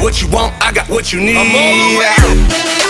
what you want, I got what you need. I'm all the way.